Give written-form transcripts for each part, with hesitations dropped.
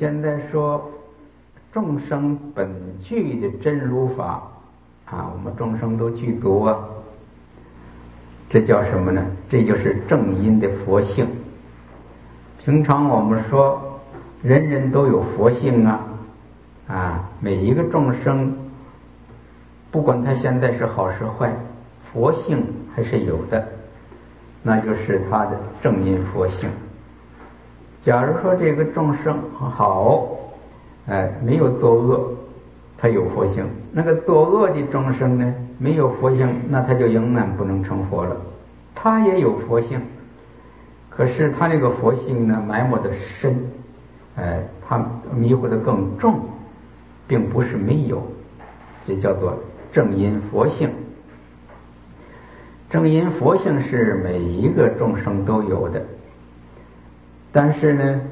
现在说众生本具的真如法我们众生都具足这叫什么呢？这就是正因的佛性。平常我们说人人都有佛性每一个众生不管他现在是好是坏，佛性还是有的，那就是他的正因佛性。假如说这个众生好没有作恶，他有佛性；那个作恶的众生呢，没有佛性，那他就永远不能成佛了。他也有佛性，可是他那个佛性呢埋没的深，他迷糊的更重，并不是没有，这叫做正因佛性。正因佛性是每一个众生都有的，但是呢，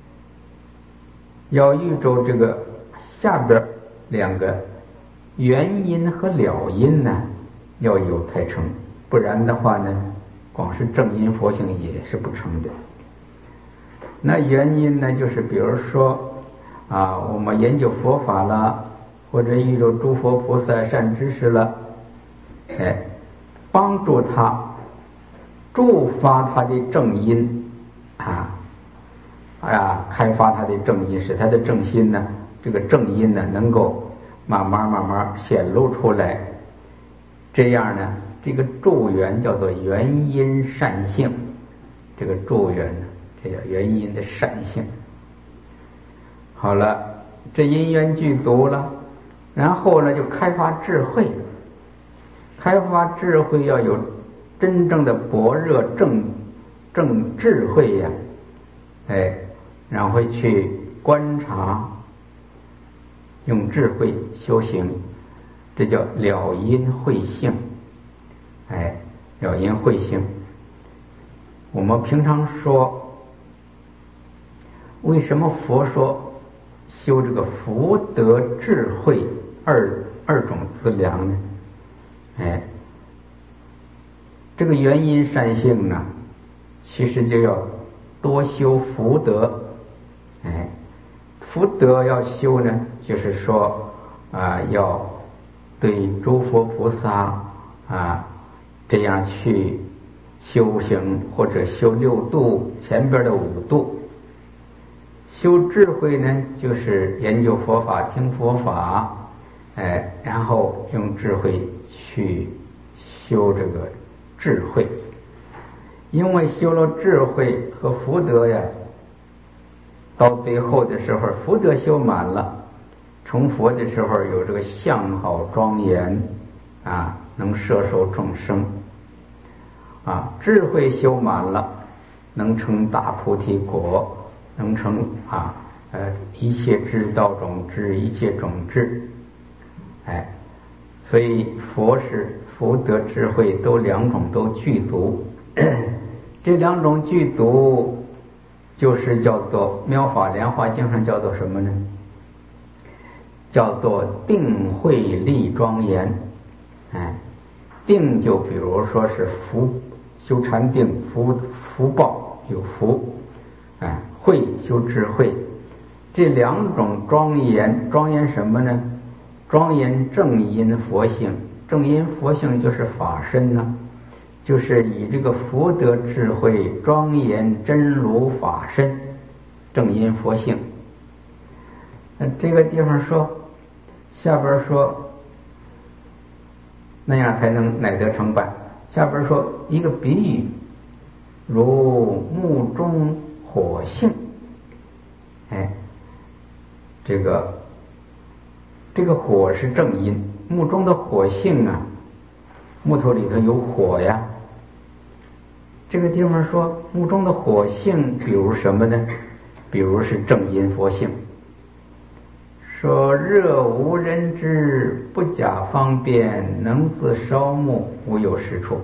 要遇着这个下边两个原因和了因呢，要有才成，不然的话呢，光是正因佛性也是不成的。那原因呢，就是比如说我们研究佛法了，或者遇着诸佛菩萨善知识了，帮助他助发他的正因开发他的正因，使他的正心呢，这个正因呢能够慢慢显露出来。这样呢，这个助缘叫做原因善性，这个助缘呢，这叫原因的善性。好了，这因缘具足了，然后呢就开发智慧。开发智慧要有真正的般若正智慧然后去观察，用智慧修行，这叫了因慧性。了因慧性。我们平常说，为什么佛说修这个福德智慧二种资粮呢？这个原因善性呢，其实就要多修福德。福德要修呢，就是说要对诸佛菩萨这样去修行，或者修六度前边的五度。修智慧呢，就是研究佛法，听佛法，然后用智慧去修这个智慧。因为修了智慧和福德到最后的时候，福德修满了，成佛的时候有这个相好庄严能摄受众生智慧修满了，能成大菩提果，能成一切智道种智，一切种智。所以佛是福德智慧都两种都具足。这两种具足就是叫做妙法莲华经上叫做什么呢？叫做定慧力庄严。定就比如说是福，修禅定，福报有福。慧修智慧，这两种庄严，庄严什么呢？庄严正因佛性。正因佛性就是法身就是以这个福德智慧庄严真如法身，正因佛性。这个地方说，下边说那样才能乃得成办。下边说一个比喻，如木中火性。这个火是正因，木中的火性木头里头有火呀。这个地方说木中的火性，比如什么呢？比如是正因佛性。说热无人知，不假方便，能自烧木，无有是处。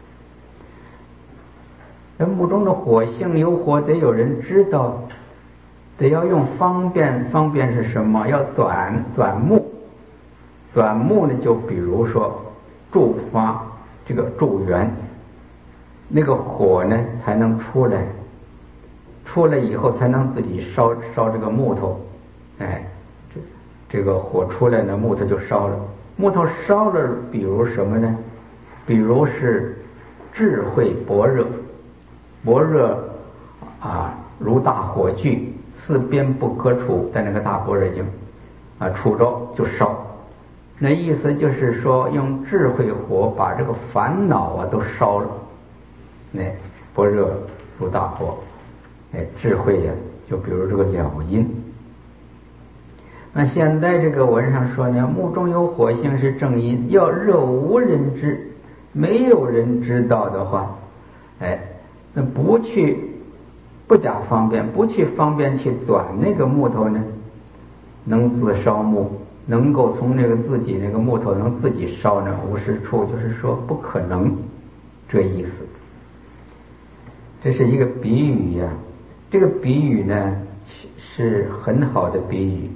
那木中的火性，有火得有人知道，得要用方便。方便是什么？要转木。转木呢，就比如说助发这个助缘，那个火呢才能出出来以后才能自己烧这个木头，这个火出来呢，木头就烧了。木头烧了，比如什么呢？比如是智慧般若，般若如大火炬，四边不可触，在那个大般若经触着就烧。那意思就是说，用智慧火把这个烦恼都烧了。那般若如大火，智慧呀，就比如这个了因。那现在这个文上说呢，木中有火性是正因，要若无人知，没有人知道的话，那不假方便，不去方便去钻那个木头呢，能自烧木，能够从那个自己那个木头能自己烧呢，无是处，就是说不可能，这意思。这是一个比喻呀，这个比喻呢是很好的比喻，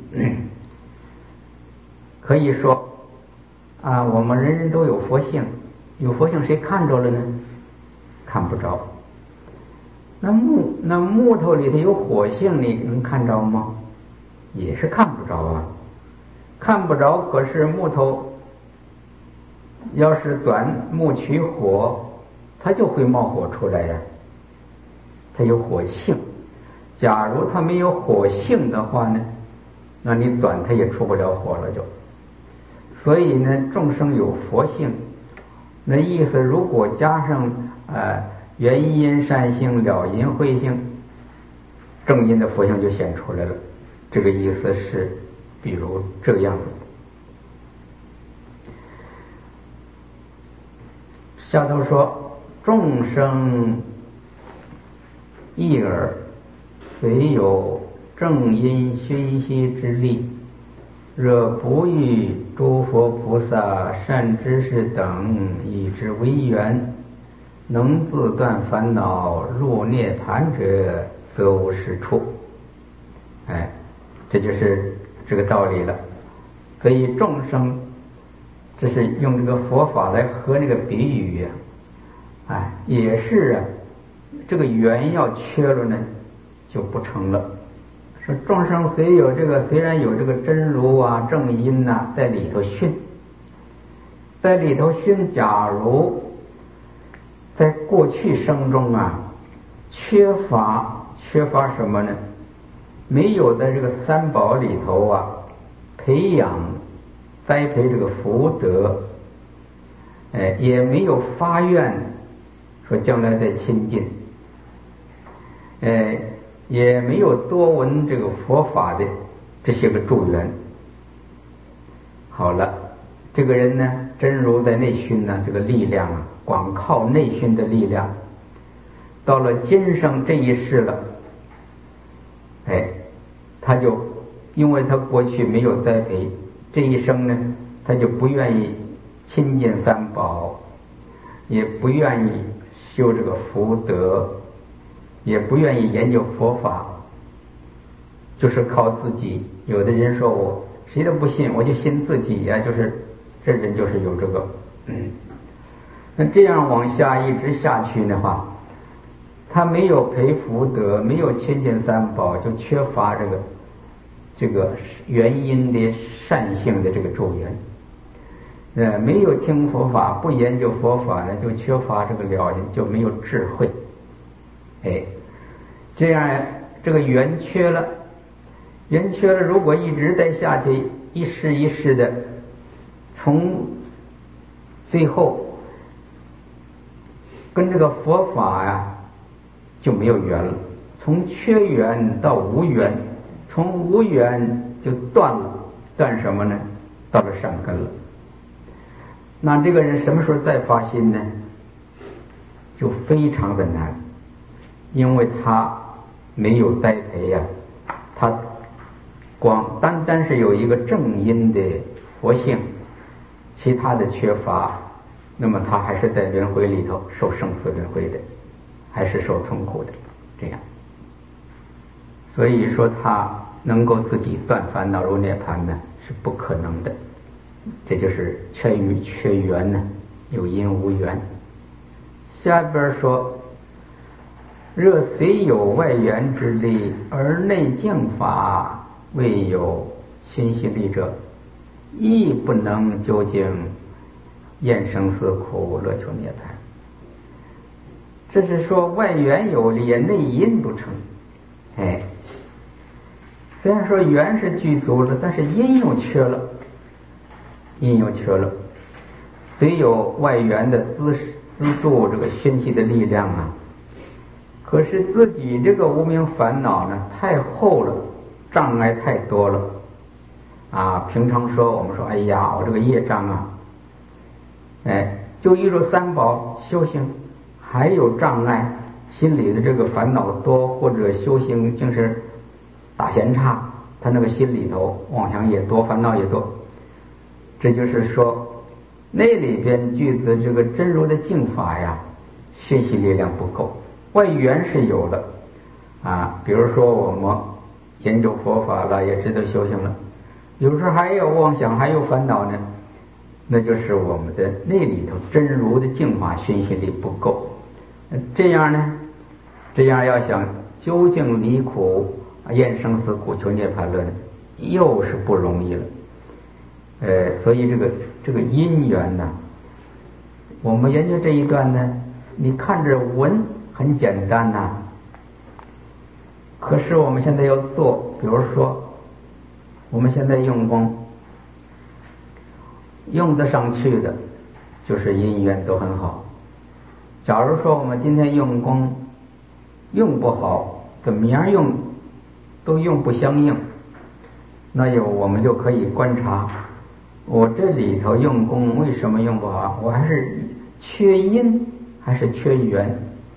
可以说我们人人都有佛性，有佛性谁看着了呢？看不着。那木头里头有火性，你能看着吗？也是看不着啊，看不着。可是木头要是钻木取火，它就会冒火出来呀，它有火性。假如它没有火性的话呢，那你钻它也出不了火了就。所以呢，众生有佛性，那意思如果加上原因善性、了因慧性，正因的佛性就显出来了。这个意思是比如这个样子。下头说，众生一耳虽有正因熏习之力，若不遇诸佛菩萨善知识等以之为缘，能自断烦恼入涅盘者，则无是处。这就是这个道理了。所以众生，这是用这个佛法来和那个比喻也是这个缘要缺了呢，就不成了。说众生虽然有这个真如正因在里头熏，假如在过去生中缺乏什么呢？没有在这个三宝里头培养栽培这个福德，也没有发愿说将来再亲近，也没有多闻这个佛法的这些个助缘。好了，这个人呢，真如在内熏这个力量光靠内熏的力量，到了今生这一世了，他就因为他过去没有栽培，这一生呢，他就不愿意亲近三宝，也不愿意修这个福德，也不愿意研究佛法，就是靠自己。有的人说我谁都不信，我就信自己就是这人就是有这个那这样往下一直下去的话，他没有培福德，没有亲近三宝，就缺乏这个原因的善性的这个助缘，没有听佛法，不研究佛法呢，就缺乏这个了因，就没有智慧。这样这个缘缺了，如果一直在下去，一世一世的，从最后跟这个佛法就没有缘了，从缺缘到无缘，从无缘就断了，断什么呢？到了善根了。那这个人什么时候再发心呢？就非常的难，因为他没有栽培他单单是有一个正因的佛性，其他的缺乏，那么他还是在轮回里头受生死轮回的，还是受痛苦的，这样。所以说他能够自己断烦恼入涅盘呢，是不可能的。这就是缺缘呢，有因无缘。下边说， 若虽有外缘之力，而内净法未有熏习力者，亦不能究竟厌生死苦，乐求涅槃。这是说外缘有力，内因不成。虽然说缘是具足了，但是因又缺了，虽有外缘的资助这个熏习的力量啊，可是自己这个无明烦恼呢太厚了，障碍太多了啊。平常说我们说，哎呀，我这个业障啊，就依着三宝修行还有障碍，心里的这个烦恼多，或者修行竟是大嫌差，他那个心里头妄想也多，烦恼也多。这就是说那里边具足这个真如的净法呀，熏习力量不够，外缘是有的啊。比如说我们研究佛法了，也知道修行了，有时候还有妄想，还有烦恼呢，那就是我们的那里头真如的净法熏习力不够。这样呢，这样要想究竟离苦，厌生死苦，求涅槃论，又是不容易了。所以这个因缘呢，我们研究这一段呢，你看着文很简单呐，可是我们现在要做，比如说我们现在用功用得上去的，就是因缘都很好。假如说我们今天用功用不好，怎么样用都用不相应，那我们就可以观察，我这里头用功为什么用不好？我还是缺因还是缺缘？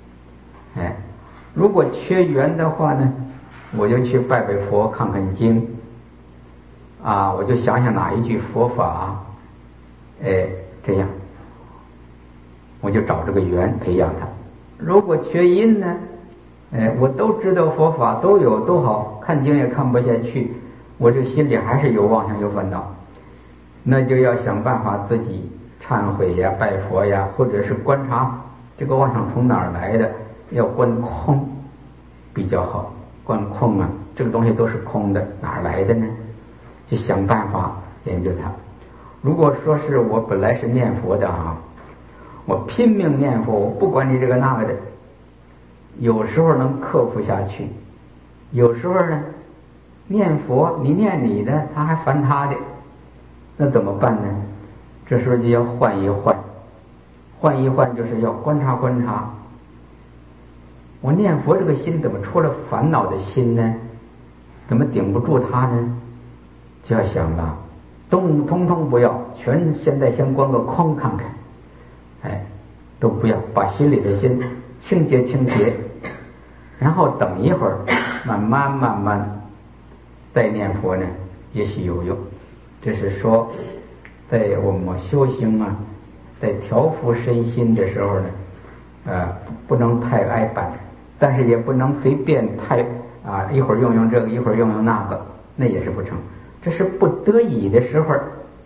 如果缺缘的话呢，我就去拜拜佛，看看经啊，我就想想哪一句佛法，这样我就找这个缘培养它。如果缺因呢，我都知道佛法都有都好，看经也看不下去，我这心里还是有妄想有烦恼，那就要想办法自己忏悔呀，拜佛呀，或者是观察这个妄想从哪儿来的，要观空比较好。观空啊，这个东西都是空的，哪儿来的呢？就想办法研究它。如果说是我本来是念佛的啊，我拼命念佛，我不管你这个那个的，有时候能克服下去，有时候呢，念佛你念你的，他还烦他的，那怎么办呢？这时候就要换一换，就是要观察观察，我念佛这个心怎么出了烦恼的心呢？怎么顶不住它呢？就要想了，通通不要，现在先观个空看看，都不要，把心里的心清洁，然后等一会儿，慢慢再念佛呢，也许有用。这是说在我们修行啊，在调伏身心的时候呢，不能太挨板，但是也不能随便太一会儿用这个，一会儿用那个，那也是不成。这是不得已的时候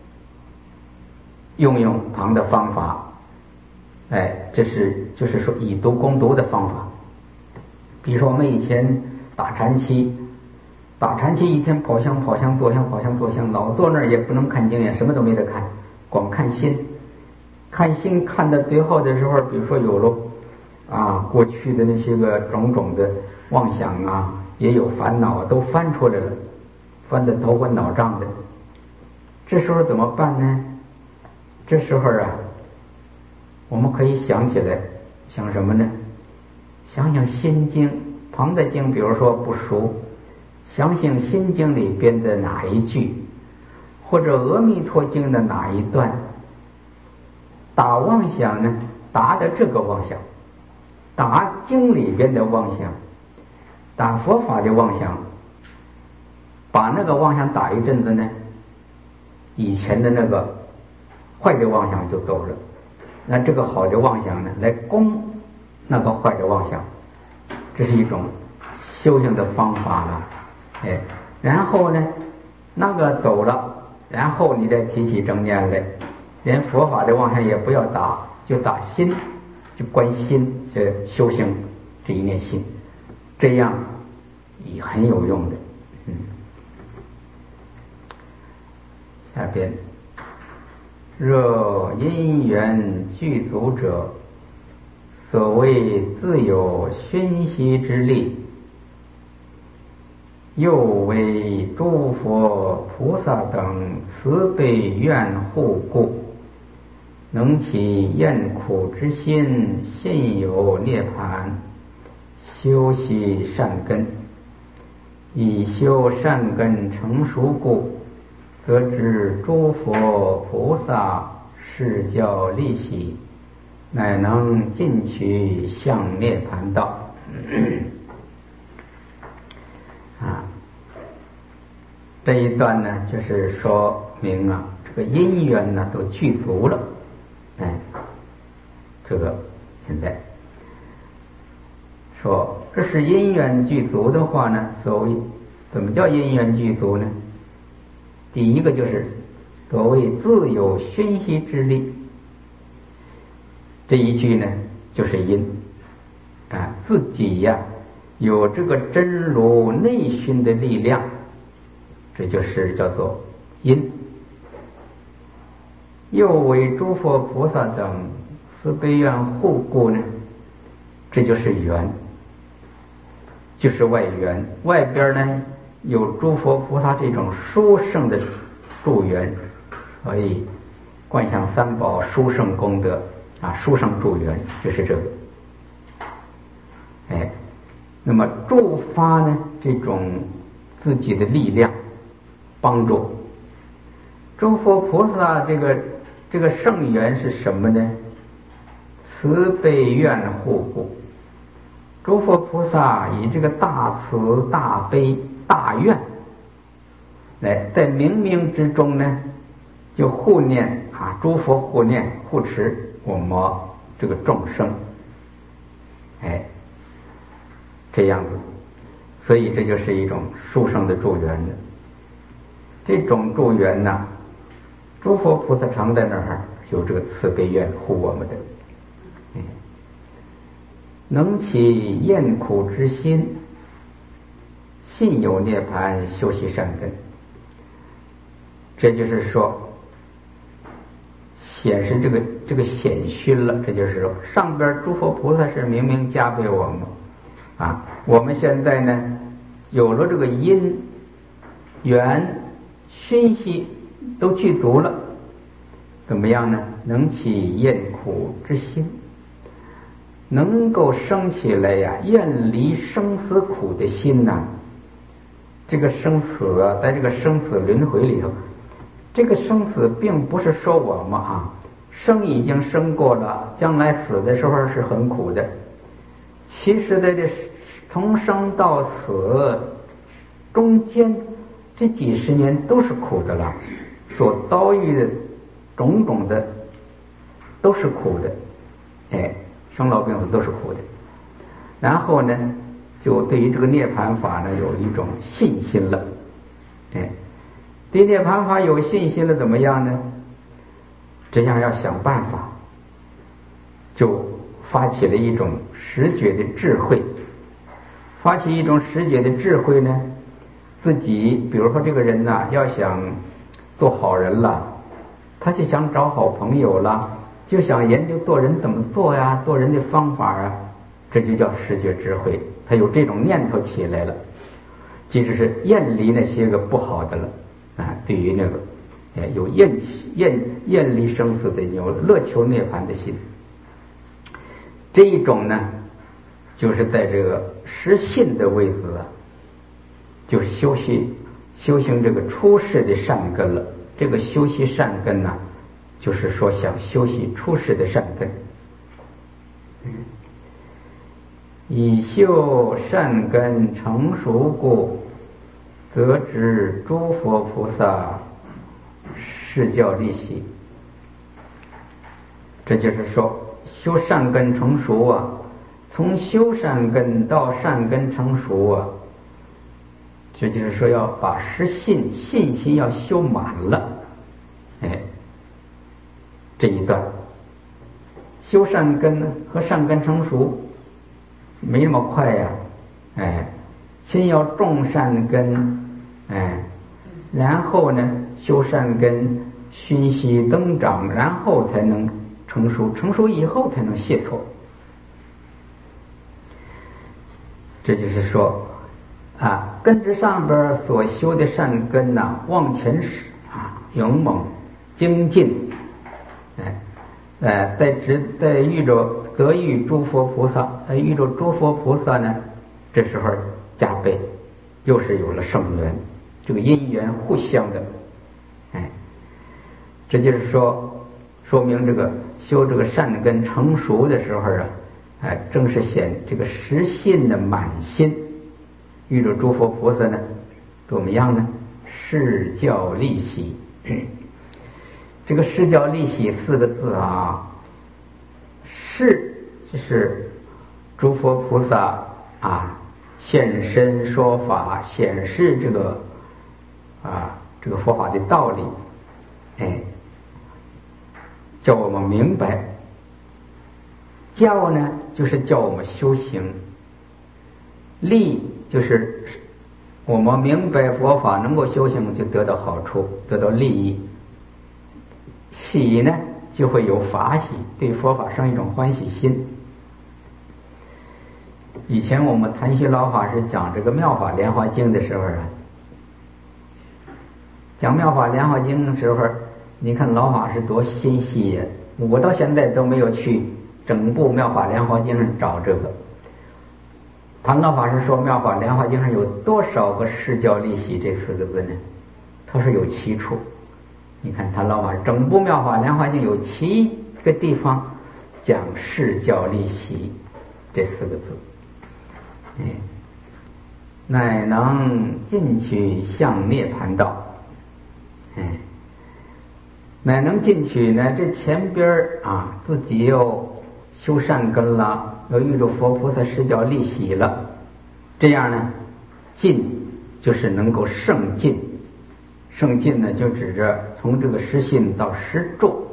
用旁的方法，就是说以毒攻毒的方法。比如说我们以前打禅期一天跑香做香，老坐那儿也不能看经，也什么都没得看，光看心看到最后的时候，比如说有了过去的那些个种种的妄想啊，也有烦恼都翻出来了，翻得头昏脑胀的。这时候怎么办呢？这时候我们可以想起来，想什么呢？想想心经旁的经，比如说不熟，想想心经里边的哪一句，或者阿弥陀经的哪一段，打妄想呢，打的这个妄想，打经里边的妄想，打佛法的妄想，把那个妄想打一阵子呢，以前的那个坏的妄想就走了，那这个好的妄想呢，来攻那个坏的妄想，这是一种修行的方法了。然后呢，那个走了，然后你再提起正念来，连佛法的妄想也不要打，就打心，就观心，修行这一念心，这样也很有用的。下边，若因缘具足者，所谓自有熏习之力，又为诸佛菩萨等慈悲愿护故，能起厌苦之心，信有涅槃，修习善根，以修善根成熟故，则知诸佛菩萨示教利喜，乃能进取向涅槃道。这一段呢，就是说明这个因缘呢都具足了。这个现在说这是因缘具足的话呢，所谓怎么叫因缘具足呢？第一个就是所谓自有熏习之力，这一句呢就是因自己有这个真如内熏的力量，这就是叫做因。又为诸佛菩萨等慈悲愿护故呢，这就是缘，就是外缘。外边呢有诸佛菩萨这种殊胜的助缘，所以观想三宝殊胜功德殊胜助缘就是这个。那么助发呢这种自己的力量帮助诸佛菩萨。这个圣缘是什么呢？慈悲愿护故。诸佛菩萨以这个大慈大悲大愿来在冥冥之中呢，就护念诸佛护念护持我们这个众生，这样子，所以这就是一种殊胜的助缘的。这种助缘呢，诸佛菩萨常在那儿有这个慈悲愿护我们的，能起厌苦之心，信有涅槃，修习善根。这就是说显示这个显熏了。这就是说上边诸佛菩萨是明明加被我们我们现在呢有了这个因缘熏习都具足了，怎么样呢？能起厌苦之心，能够生起来厌离生死苦的心这个生死在这个生死轮回里头，这个生死并不是说我们生已经生过了，将来死的时候是很苦的。其实在这从生到死中间这几十年都是苦的了，所遭遇的种种的都是苦的，生老病死都是苦的。然后呢就对于这个涅槃法呢有一种信心了，对涅槃法有信心了怎么样呢？这样要想办法，就发起了一种实觉的智慧。发起一种实觉的智慧呢，自己比如说这个人要想做好人了，他就想找好朋友了，就想研究做人怎么做做人的方法这就叫实觉智慧。他有这种念头起来了，即使是厌离那些个不好的了对于那个有厌离生死的，有乐求涅槃的心，这一种呢就是在这个实信的位置就修行这个出世的善根了。这个修习善根就是说想修习出世的善根。以修善根成熟故，则知诸佛菩萨示教利喜。这就是说修善根成熟从修善根到善根成熟这就是说要把信心要修满了。这一段修善根和善根成熟没那么快呀，先要种善根，然后呢修善根，熏习增长，然后才能成熟，成熟以后才能解脱。这就是说根之上边所修的善根往前使勇猛精进，在遇着得遇诸佛菩萨，遇着诸佛菩萨呢，这时候加倍，又是有了圣缘，这个因缘互相的，这就是说明这个修这个善根成熟的时候正是显这个实信的满心。遇着诸佛菩萨呢，怎么样呢？示教利喜。这个示教利喜4个字示就是诸佛菩萨现身说法，显示这个佛法的道理，叫我们明白。教呢，就是叫我们修行。利就是我们明白佛法，能够修行就得到好处，得到利益。喜呢，就会有法喜，对佛法生一种欢喜心。以前我们谭旭老法师讲这个妙法莲华经的时候讲妙法莲华经的时候，你看老法师多心细呀！我到现在都没有去整部妙法莲华经上找这个。谭老法师说妙法莲华经上有多少个示教利喜这4个字呢？他说有7处。你看谭老法师整部妙法莲华经有7个地方讲示教利喜这4个字，乃能进取向涅盘道。乃能进取呢，这前边自己又修善根了，又遇着佛菩萨示教利喜了，这样呢进就是能够胜进。胜进呢就指着从这个实信到实住，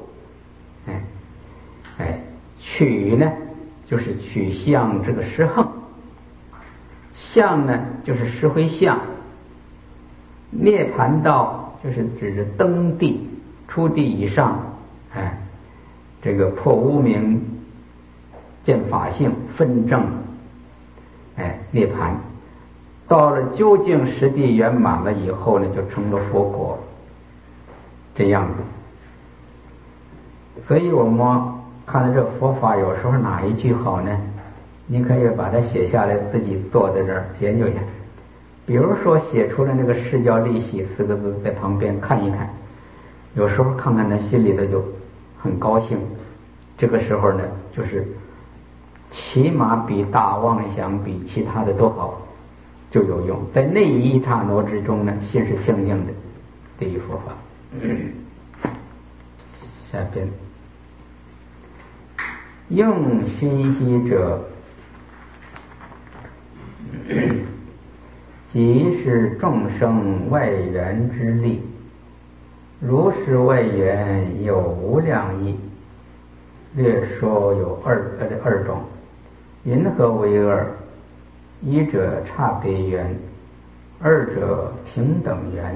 取呢就是取向这个实行，向呢就是实回向，涅盘道就是指着登地出地以上，这个破无明见法性分正，涅盘到了究竟实地圆满了以后呢，就成了佛果，这样子。所以我们看到这佛法有时候哪一句好呢，你可以把它写下来，自己坐在这儿研究一下。比如说写出了那个示教利喜4个字，在旁边看一看，有时候看看呢，心里头就很高兴。这个时候呢，就是起码比大妄想比其他的都好，就有用。在那一刹那之中呢，心是清净的，对于佛法。下边用熏习者，即是众生外缘之力，如是外缘有无量义，略说有二种。云何为二？一者差别缘，二者平等缘。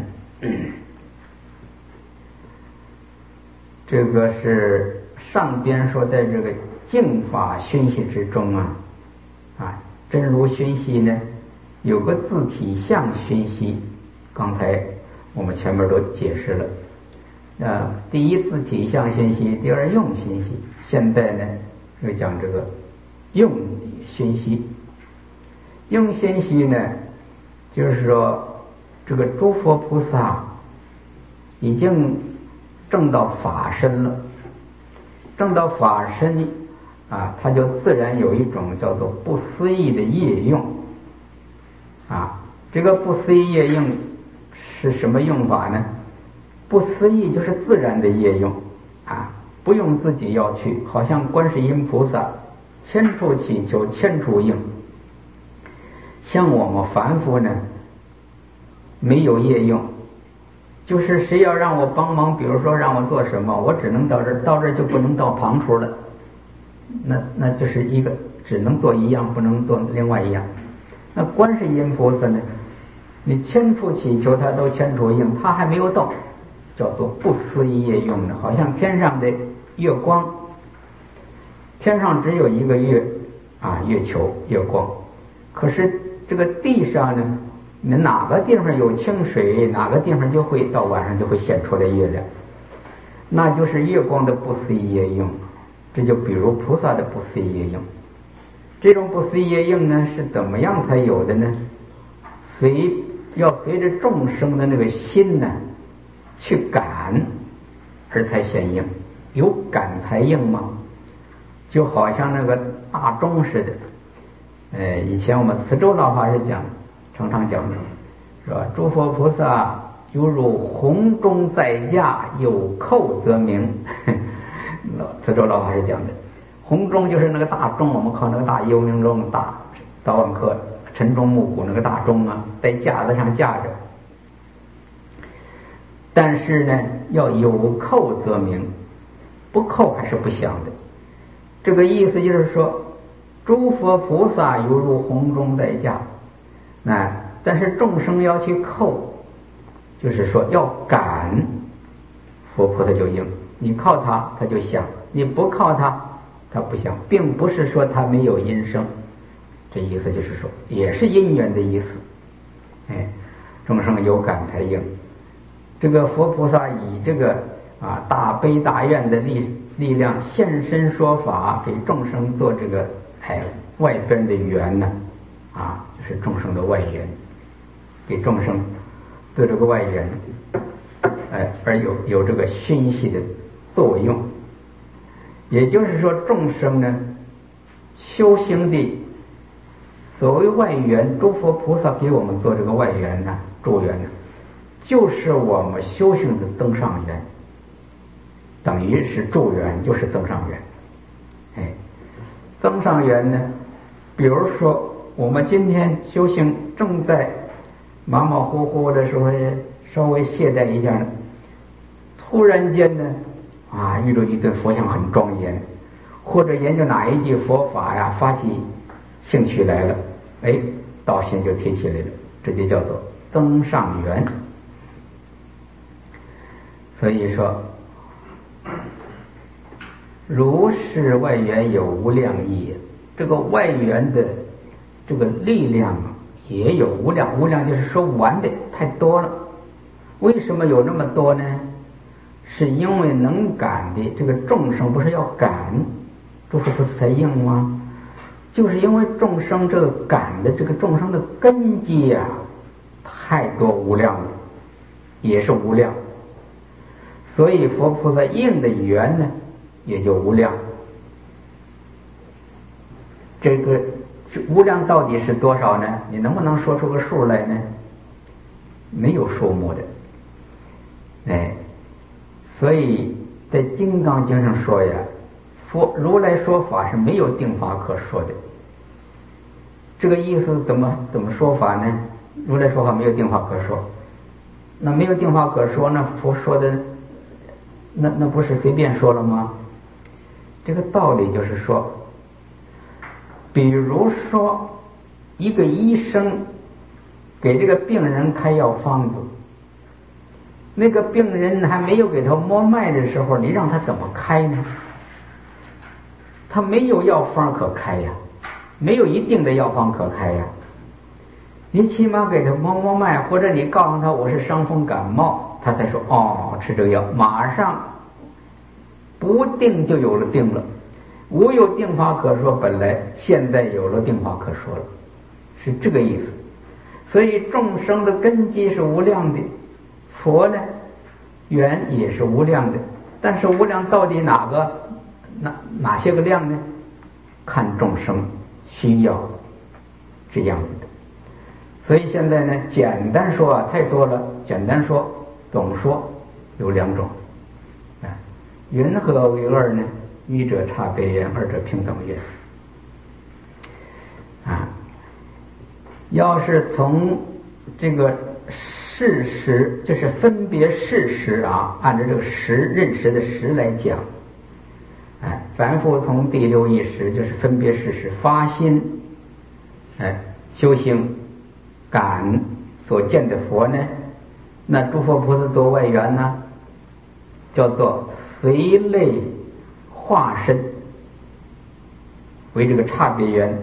这个是上边说在这个净法熏习之中真如熏习呢有个自体相熏习，刚才我们前面都解释了。第一自体相熏习，第二用熏习，现在呢就讲这个用熏习。用熏习呢，就是说这个诸佛菩萨已经证到法身了，证到法身他就自然有一种叫做不思议的业用这个不思议业用是什么用法呢？不思议就是自然的业用不用自己要去，好像观世音菩萨千处祈求千处应。像我们凡夫呢，没有业用，就是谁要让我帮忙，比如说让我做什么，我只能到这儿，到这儿就不能到旁处了。那就是一个只能做一样，不能做另外一样。那观世音菩萨呢，你千处祈求他都千处应，他还没有到，叫做不思议业用的，好像天上的月光，天上只有一个月啊，月球月光，可是这个地上呢，你哪个地方有清水，哪个地方就会到晚上就会显出来月亮，那就是月光的不思议业用。这就比如菩萨的不思议业用，这种不思议业用呢是怎么样才有的呢？要随着众生的那个心呢去感而才显应，有感才应吗？就好像那个大钟似的。以前我们慈州老法师常常讲是吧？诸佛菩萨犹如红钟在架，有扣则鸣。慈州老法师讲的，红钟就是那个大钟，我们靠那个大幽冥钟，大早晚课晨钟暮鼓那个大钟啊，在架子上架着。但是呢，要有扣则鸣，不扣还是不响的。这个意思就是说，诸佛菩萨犹如红钟在架，但是众生要去扣，就是说要感，佛菩萨就应。你靠它，它就响；你不靠它，它不响，并不是说它没有音声。这意思就是说，也是因缘的意思。众生有感才应。这个佛菩萨以这个大悲大愿的力量现身说法，给众生做这个外边的缘呢，就是众生的外缘，给众生做这个外缘，而有这个熏习的作用。也就是说，众生呢修行的所谓外缘，诸佛菩萨给我们做这个外缘呢，助缘呢，就是我们修行的增上缘，等于是助缘，就是增上缘。增上缘呢，比如说我们今天修行正在马马虎虎的时候，稍微懈怠一下呢，突然间呢遇到一尊佛像很庄严，或者研究哪一句佛法呀，发起兴趣来了，道心就提起来了，这就叫做增上缘。所以说，如是外缘有无量义，这个外缘的这个力量也有无量，无量就是说不完的，太多了。为什么有那么多呢？是因为能感的这个众生不是要感，诸佛菩萨才应吗？就是因为众生这个感的这个众生的根基太多无量了，也是无量，所以佛菩萨应的缘呢也就无量。这个无量到底是多少呢？你能不能说出个数来呢？没有数目的。所以在《金刚经》上说呀，如来说法是没有定法可说的。这个意思怎么说法呢？如来说法没有定法可说，那没有定法可说，那佛说的那不是随便说了吗？这个道理就是说，比如说一个医生给这个病人开药方子，那个病人还没有给他摸脉的时候，你让他怎么开呢？他没有药方可开呀，没有一定的药方可开呀。你起码给他摸脉，或者你告诉他我是伤风感冒，他才说吃这个药，马上不定就有了定了。无有定法可说，本来现在有了定法可说了，是这个意思。所以众生的根基是无量的，佛呢缘也是无量的，但是无量到底哪些个量呢？看众生需要这样子的。所以现在呢，简单说太多了，简单说总说有两种。云何为二呢？一者差别言，二者平等言。要是从这个事实，就是分别事实按照这个认识的实来讲， 凡夫从第六意识就是分别识是发心，修行感所见的佛呢，那诸佛菩萨多外缘呢，叫做随类化身，为这个差别缘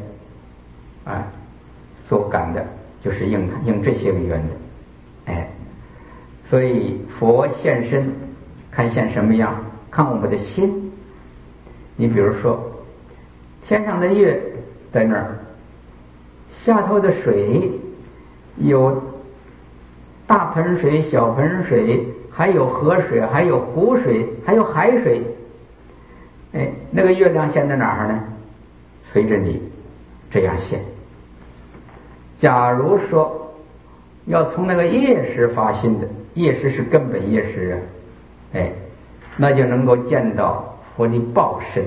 所感的，就是应这些个缘的。所以佛现身看现什么样？看我们的心。你比如说天上的月在那儿，下头的水有大盆水、小盆水，还有河水，还有湖水，还有海水。那个月亮现在哪儿呢？随着你这样现。假如说要从那个业识发心的，业识是根本业识啊，那就能够见到佛的报身，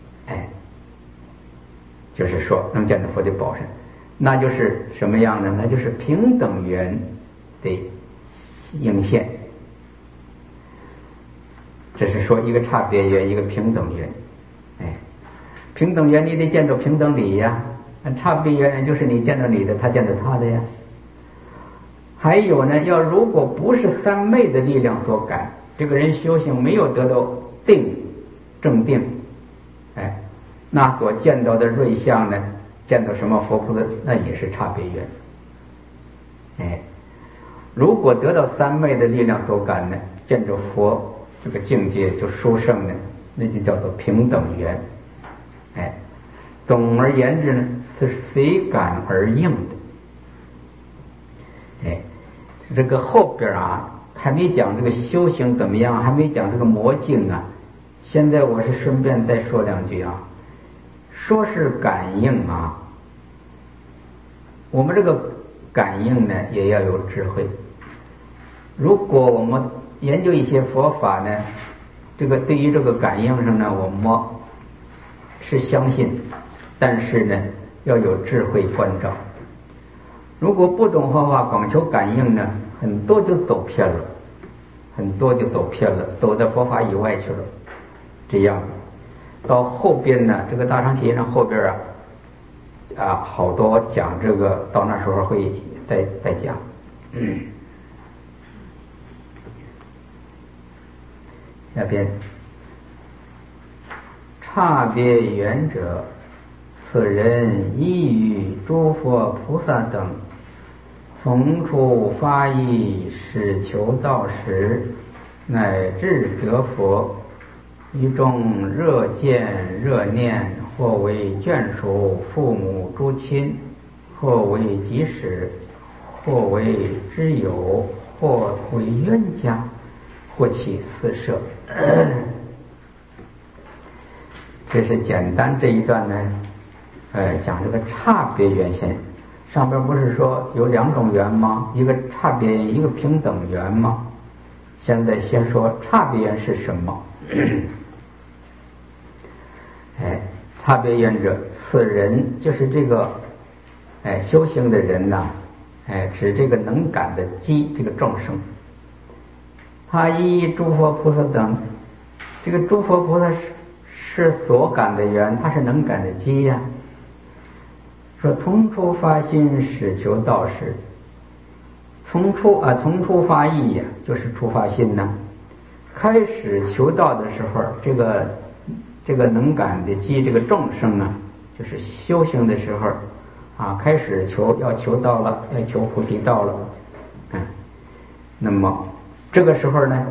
就是说能见到佛的报身，那就是什么样呢？那就是平等缘的应现。这是说一个差别缘，一个平等缘。平等缘你得见到平等理呀，差别缘就是你见到你的，他见到他的呀。还有呢，如果不是三昧的力量所感，这个人修行没有得到正定，那所见到的瑞相呢，见到什么佛菩萨，那也是差别缘。如果得到三昧的力量所感呢，见着佛这个境界就殊胜呢，那就叫做平等缘。总而言之呢，是随感而应的。这个后边还没讲这个修行怎么样，还没讲这个魔境啊。现在我是顺便再说两句说是感应我们这个感应呢也要有智慧。如果我们研究一些佛法呢，这个对于这个感应上呢，我们是相信，但是呢要有智慧关照。如果不懂佛法，光求感应呢，很多就走偏了，走到佛法以外去了。这样到后边呢，这个大乘体上后边好多讲这个，到那时候会再讲。下边差别缘者，此人依于诸佛菩萨等，从初发意始求道时，乃至得佛，于中热见热念，或为眷属父母诸亲，或为己使，或为知友，或为冤家，或起四摄。这是简单这一段呢，讲这个差别缘现。上边不是说有两种缘吗？一个差别缘，一个平等缘吗？现在先说差别缘是什么？差别缘者，此人就是这个修行的人呐，指这个能感的机，这个众生。他依诸佛菩萨等，这个诸佛菩萨是所感的缘，他是能感的机呀。说从初发心始求道时，从初发意呀，就是初发心呐。开始求道的时候，这个能感的机，这个众生啊，就是修行的时候开始要求道了，要求菩提道了。那么这个时候呢，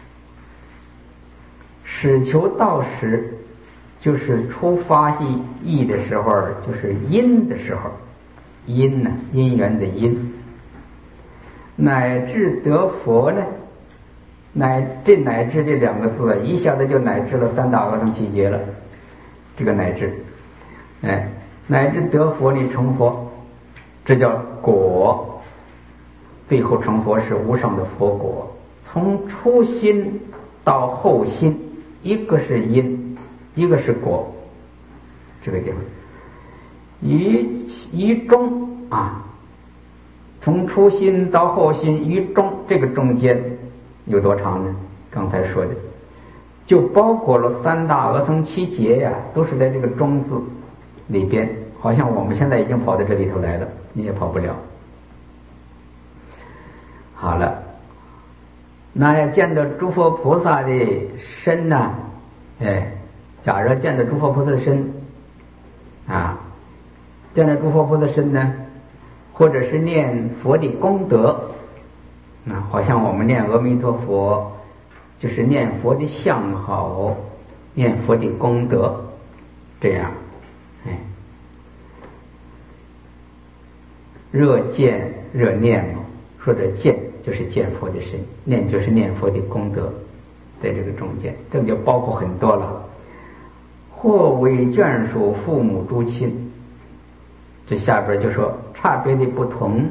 始求道时，就是初发意的时候，就是因的时候，因呢，因缘的因，乃至得佛呢，乃至这两个字一下子就乃至了三大阿僧祇劫了。这个乃至，乃至得佛你成佛，这叫果，最后成佛是无上的佛果。从初心到后心，一个是因，一个是果，这个地方于中从初心到后心于中，这个中间有多长呢？刚才说的就包括了三大阿僧祇劫呀，都是在这个中字里边。好像我们现在已经跑到这里头来了，你也跑不了。好了，那要见到诸佛菩萨的身呢？假如见到诸佛菩萨的身啊，见到诸佛菩萨身呢，或者是念佛的功德，好像我们念阿弥陀佛，就是念佛的相好，念佛的功德，这样，热见热念嘛，说这见就是见佛的身，念就是念佛的功德，在这个中间，这个就包括很多了。或为眷属父母诸亲，这下边就说差别的不同，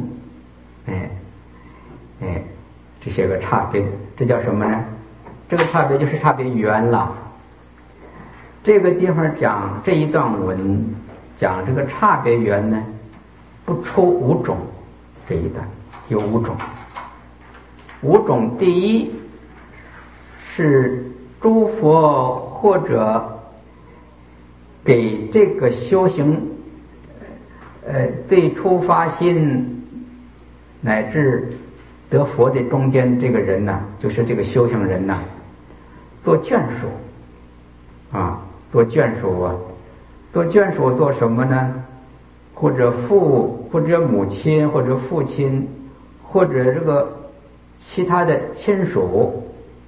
这些个差别，这叫什么呢？这个差别就是差别缘了。这个地方讲这一段文讲这个差别缘呢，不出五种，这一段有五种。五种，第一是诸佛或者给这个修行对初发心乃至得佛的中间这个人呢，就是这个修行人呢，做眷属做眷属做眷属做什么呢？或者或者母亲，或者父亲，或者这个其他的亲属，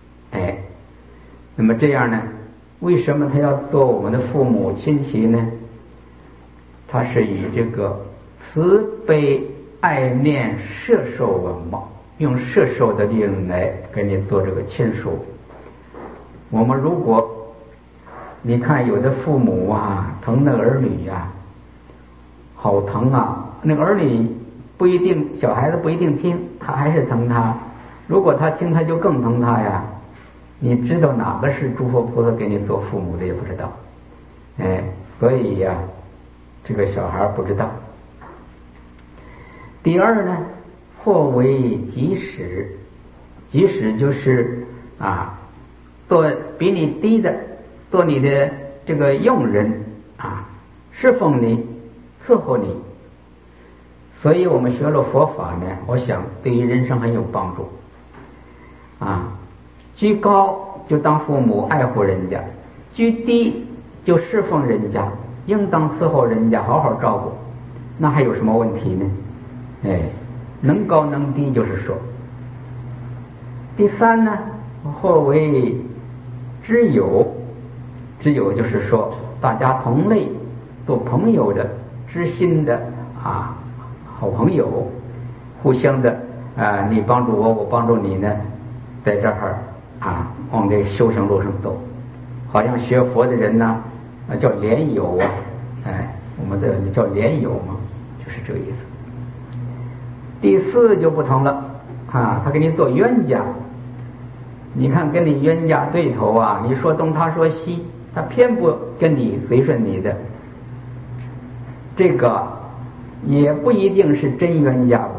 那么这样呢，为什么他要做我们的父母亲戚呢？他是以这个慈悲爱念摄受为貌，用摄受的力量来给你做这个亲属。我们如果你看有的父母疼那个儿女好疼那个儿女不一定，小孩子不一定听，他还是疼他。如果他听，他就更疼他呀。你知道哪个是诸佛菩萨给你做父母的也不知道，所以这个小孩不知道。第二呢，或为己使，己使就是做比你低的，做你的这个用人侍奉你，伺候你。所以我们学了佛法呢，我想对于人生很有帮助居高就当父母爱护人家，居低就侍奉人家，应当伺候人家，好好照顾，那还有什么问题呢？能高能低就是说。第三呢，或为知友，知友就是说大家同类做朋友的，知心的好朋友，互相的你帮助我，我帮助你呢，在这儿往这修行路上走，好像学佛的人呢叫莲友我们这叫莲友嘛，就是这个意思。第四就不同了他给你做冤家，你看跟你冤家对头你说东他说西，他偏不跟你随顺你的，这个也不一定是真冤家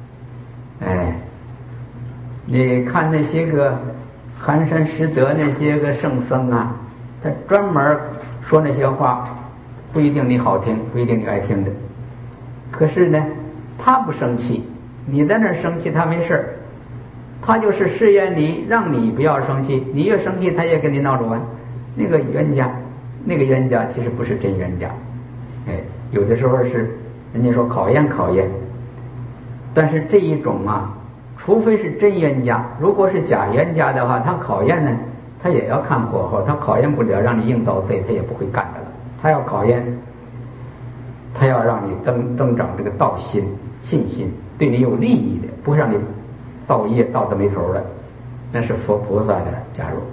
你看那些个寒山拾得那些个圣僧他专门说那些话，不一定你好听，不一定你爱听的。可是呢，他不生气，你在那儿生气他没事，他就是试验你，让你不要生气，你越生气他也跟你闹着玩。那个冤家其实不是真冤家，有的时候是人家说考验，但是这一种除非是真冤家，如果是假冤家的话，他考验呢，他也要看火候，他考验不了让你硬遭罪，他也不会干的了。他要考验，他要让你增长这个道心、信心，对你有利益的，不会让你造业造得没头的，那是佛菩萨的加入。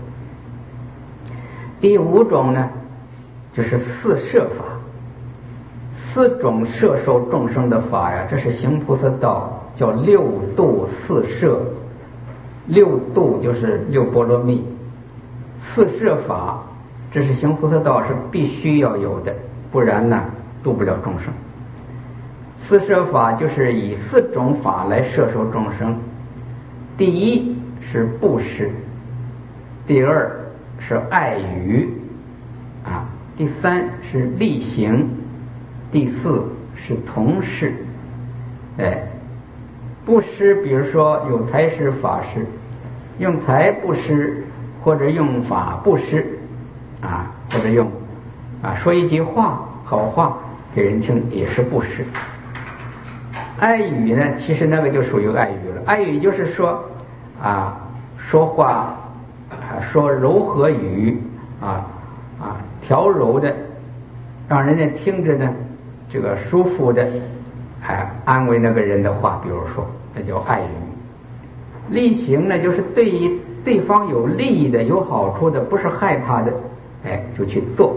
第五种呢，就是四摄法，四种摄受众生的法这是行菩萨道，叫六度四摄。六度就是六波罗蜜，四摄法这是行菩萨道是必须要有的，不然呢度不了众生。四摄法就是以四种法来摄受众生。第一是布施，第二是爱语啊，第三是力行，第四是同事。布施，比如说有财施、法施，用财布施或者用法布施啊，或者用说一句话好话给人听也是布施。爱语呢，其实那个就属于爱语了。爱语就是说说话说柔和语调柔的，让人家听着呢这个舒服的安慰那个人的话，比如说那叫爱语。力行呢，就是对于对方有利益的、有好处的，不是害他的就去做。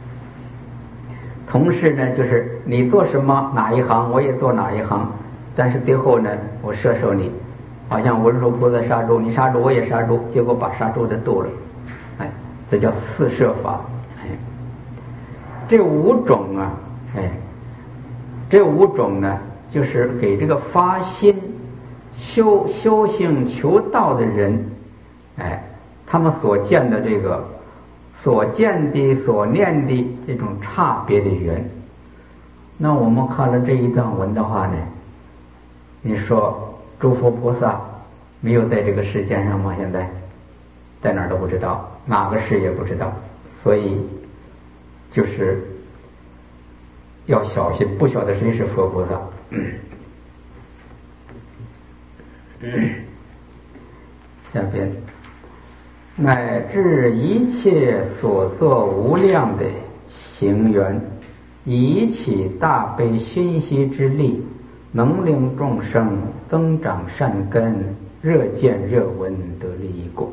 同事呢，就是你做什么哪一行我也做哪一行，但是最后呢我摄受你，好像文殊菩萨杀猪，你杀猪我也杀猪，结果把杀猪的度了，这叫四摄法。这五种这五种呢，就是给这个发心修行求道的人他们所见的这个所见的所念的这种差别的缘。那我们看了这一段文的话呢，你说诸佛菩萨没有在这个世间上吗？现在在哪儿都不知道，哪个世也不知道，所以就是要小心，不晓得谁是佛菩萨。下边，乃至一切所作无量的行缘，以起大悲熏习之力，能令众生增长善根，热见热闻得利益果。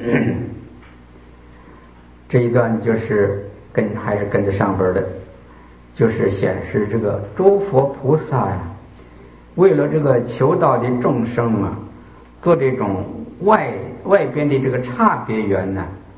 这一段就是还是跟着上边的，就是显示这个诸佛菩萨为了这个求道的众生做这种外边的这个差别缘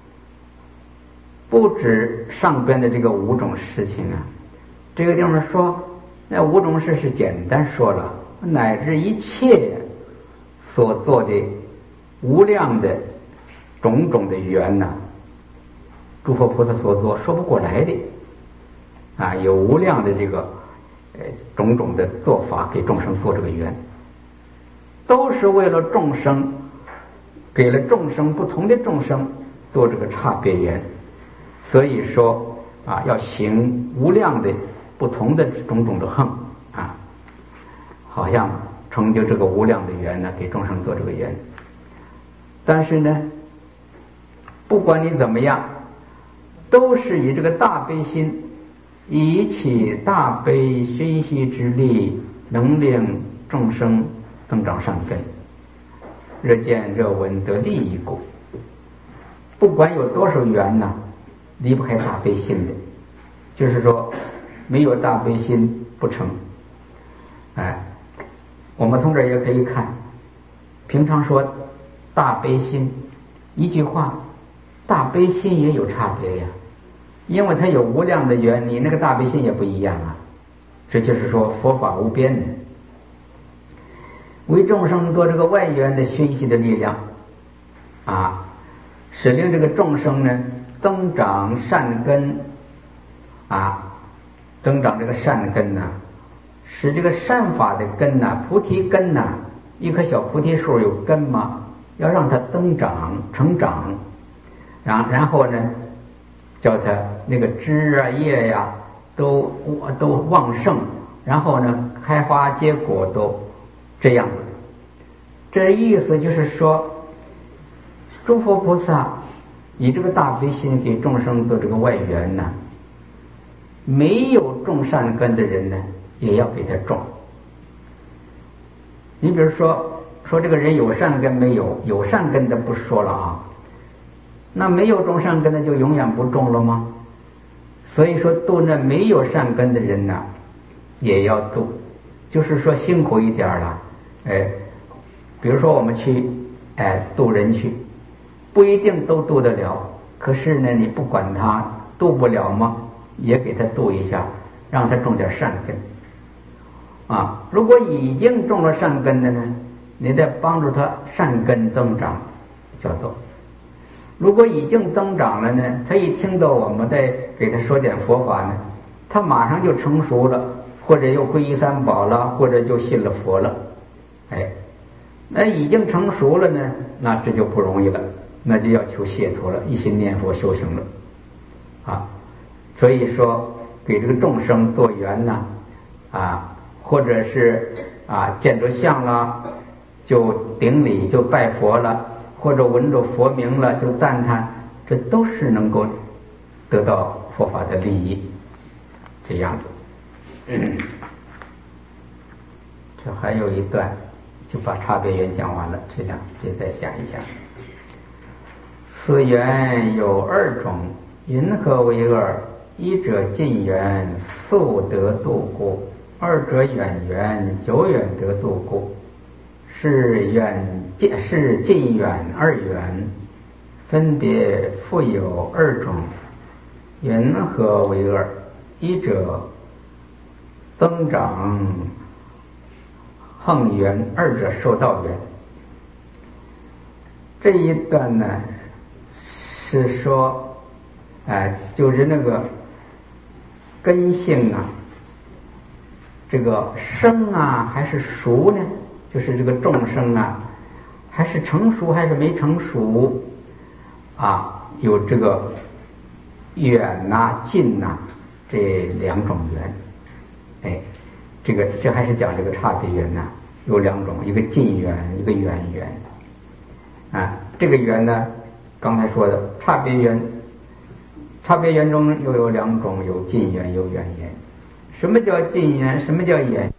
不止上边的这个五种事情这个地方说那五种事是简单说了，乃至一切所做的无量的种种的缘诸佛菩萨所做说不过来的有无量的这个种种的做法给众生做这个缘，都是为了众生，给了众生不同的众生做这个差别缘。所以说要行无量的不同的种种的行好像成就这个无量的缘给众生做这个缘。但是呢，不管你怎么样，都是以这个大悲心，以起大悲熏习之力，能令众生增长善根，热见热闻得利益果。不管有多少缘离不开大悲心的，就是说没有大悲心不成。我们从这也可以看，平常说大悲心一句话，大悲心也有差别呀，因为它有无量的缘，你那个大悲心也不一样这就是说佛法无边的，为众生多这个外缘的熏习的力量使令这个众生呢增长善根增长这个善根使这个善法的根菩提根一棵小菩提树有根吗？要让它增长成长，然后呢叫它那个枝叶都旺盛，然后呢开花结果都这样。这意思就是说，诸佛菩萨以这个大悲心给众生做这个外缘没有种善根的人也要给他种。你比如说这个人有善根没有？有善根的不说了那没有种善根的就永远不种了吗？所以说度那没有善根的人也要度，就是说辛苦一点了。比如说我们去度人去，不一定都度得了，可是呢你不管他度不了吗？也给他度一下，让他种点善根如果已经种了善根的呢，你再帮助他善根增长，叫做如果已经增长了呢，他一听到我们在给他说点佛法呢，他马上就成熟了，或者又皈依三宝了，或者就信了佛了。哎，那已经成熟了呢，那这就不容易了，那就要求解脱了，一心念佛修行了啊。所以说给这个众生做缘呐，或者是见着相了就顶礼就拜佛了，或者闻着佛名了就赞叹，这都是能够得到佛法的利益。这样这还有一段就把差别缘讲完了，这再讲一下。此缘有二种，云何为二？一者近缘，速得度故；二者远缘，久远得度故。是近远二缘，分别复有二种。云何为二？一者增长横缘，二者受道缘。这一段呢是说就是那个根性这个生还是熟呢？就是这个众生还是成熟还是没成熟有这个远近这两种缘。这还是讲这个差别缘有两种，一个近缘，一个远缘。这个缘呢，刚才说的差别缘中又有两种，有近缘有远缘。什么叫近缘？什么叫远？